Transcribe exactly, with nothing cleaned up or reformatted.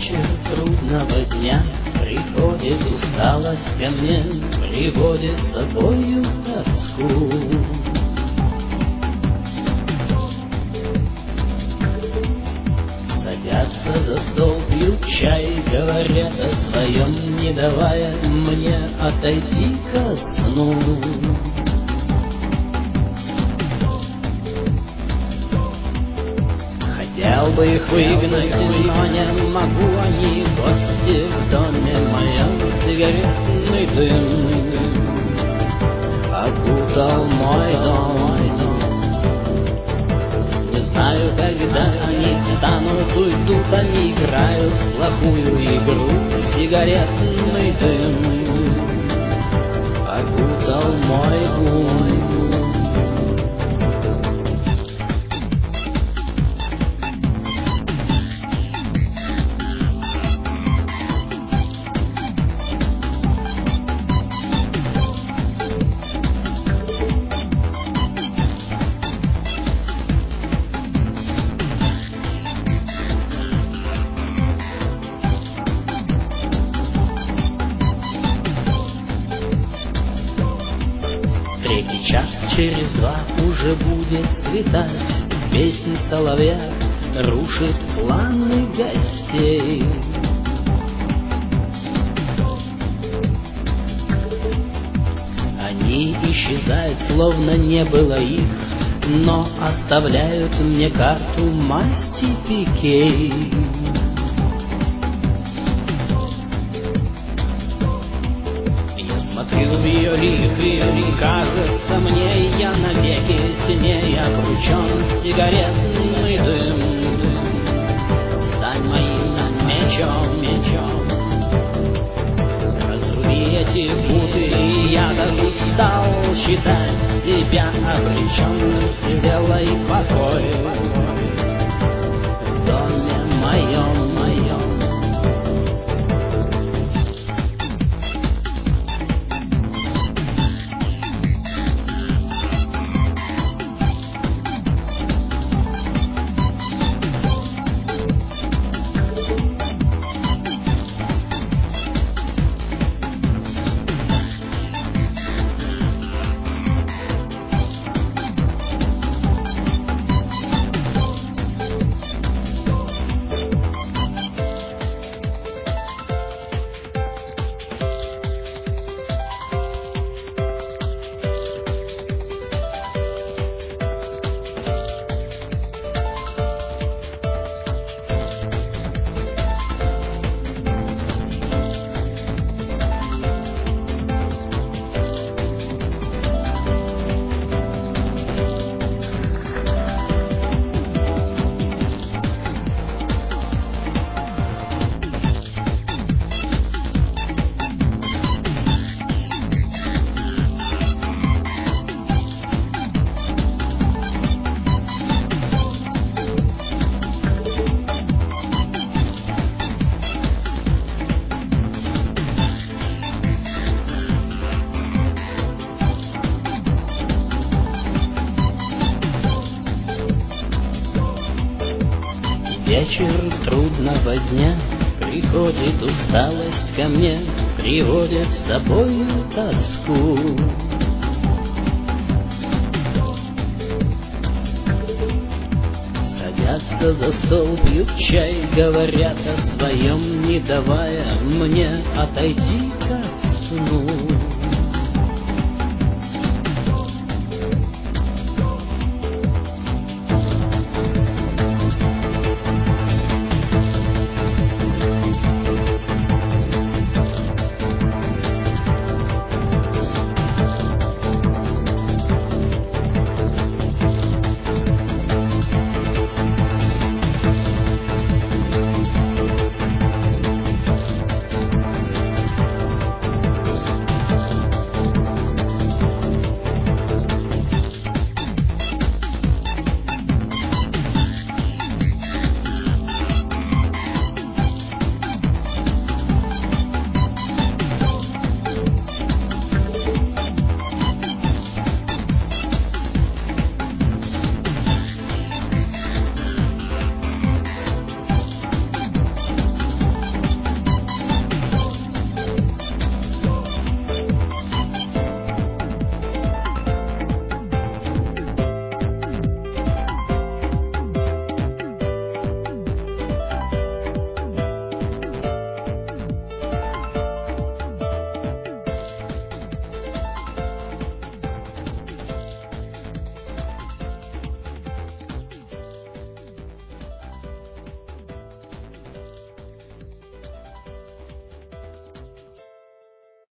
вечер трудного дня приходит усталость ко мне, приводит с собою тоску. Садятся за стол, пьют чай, говорят о своем, не давая мне отойти ко сну. Хотел бы их выгнать, но не могу, они гости в доме моем. Сигаретный дым окутал мой дом, мой дом. Не знаю, когда они встанут, уйдут, они играют в плохую игру. Сигаретный дым окутал мой ум. Третий час через два уже будет светать, песня соловья рушит планы гостей. Они исчезают, словно не было их, но оставляют мне карту масти Пикей. Смотрю в ее лик, и кажется мне, я навеки сильнее окручен. Сигаретный дым, стань моим мечом, мечом. Разруби эти путы, и я так устал считать себя обреченным. Сделай покой в доме моем, моем. Вечер трудного дня приходит усталость ко мне, приводит с собою тоску. Садятся за стол, пьют чай, говорят о своем, не давая мне отойти ко сну.